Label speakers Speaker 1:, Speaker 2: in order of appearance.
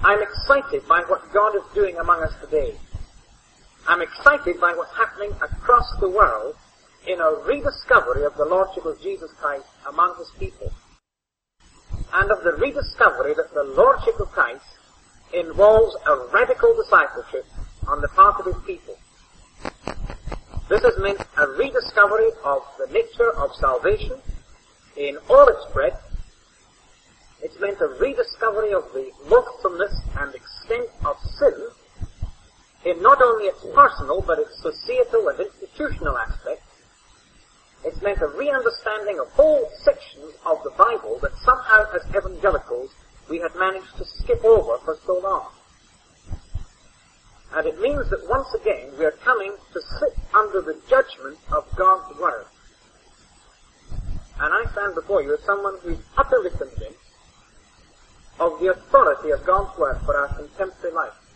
Speaker 1: I'm excited by what God is doing among us today. I'm excited by what's happening across the world in a rediscovery of the Lordship of Jesus Christ among His people. And of the rediscovery that the Lordship of Christ involves a radical discipleship on the part of His people. This has meant a rediscovery of the nature of salvation in all its breadth. It's meant a rediscovery of the loathsomeness and extent of sin in not only its personal but its societal and institutional aspects. It's meant a re-understanding of whole sections of the Bible that somehow as evangelicals we had managed to skip over for so long. And it means that once again we are coming to sit under the judgment of God's Word. And I stand before you as someone who is utterly convinced of the authority of God's Word for our contemporary life.